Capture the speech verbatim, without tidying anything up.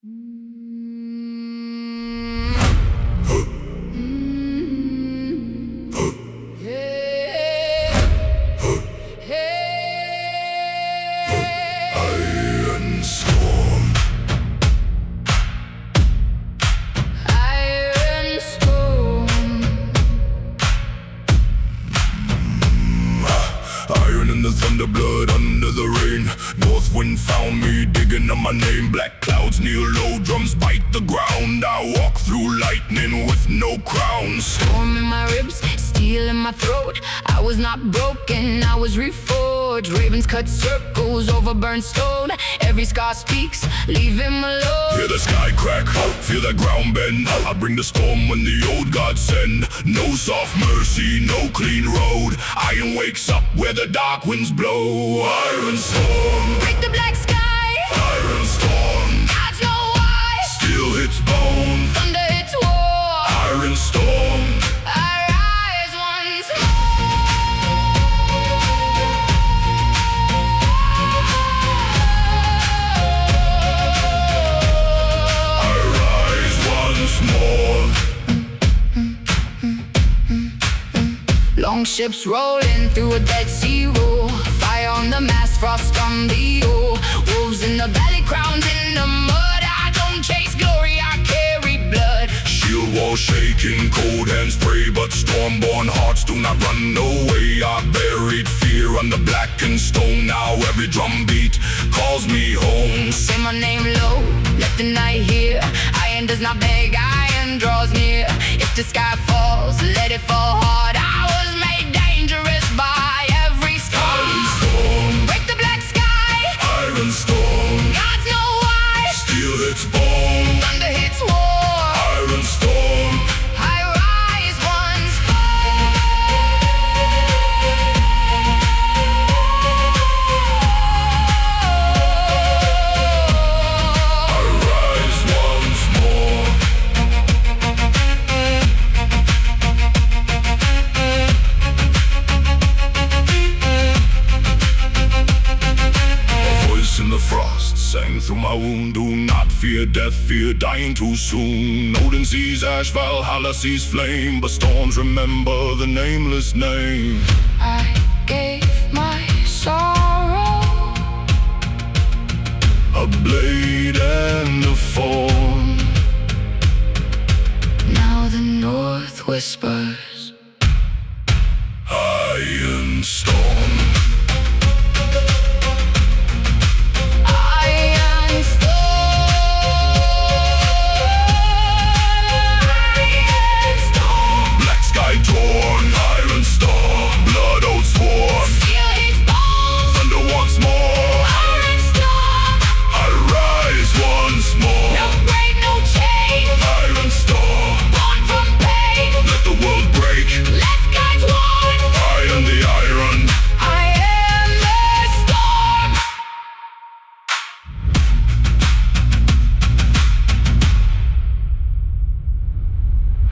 Iron Storm. Iron Storm. Iron in the thunder, blood under the rain. North wind found me digging up my name. Black clouds kneel low, drums bite the ground. I walk through lightning with no crown. Storm in my ribs, steel in my throat. I was not broken, I was reforged. Ravens cut circles over burned stone. Every scar speaks, leave him alone. Hear the sky crack, feel the ground bend. I bring the storm when the old gods send. No soft mercy, no clean road. Iron wakes up where the dark winds blow. Iron Storm. Break the black sky. Iron Storm. Gods know why. Steel hits bone. Thunder hits war. Iron Storm. I rise once I rise once more. Long ships rolling through a dead sea roll. Fire on the mast, frost on the ore. Wolves in the valley, crowns in the mud. I don't chase glory, I carry blood. Shield wall shaking, cold hands pray, but storm-born hearts do not run away. I buried fear under blackened stone. Now every drum beat calls me home. Say my name low, let the night hear. Iron does not beg, iron draws near. If the sky falls, let it fall hard. I was made dangerous by every storm. Iron Storm. Break the black sky. Iron Storm. Gods know why. Steel hits bone. Thunder hits war. Iron Storm. I rise once I rise once more. A voice in the frost sang through my wound. Do not fear death, fear dying too soon. Odin sees ash, Valhalla sees flame, but storms remember the nameless name. I gave my sorrow. A blade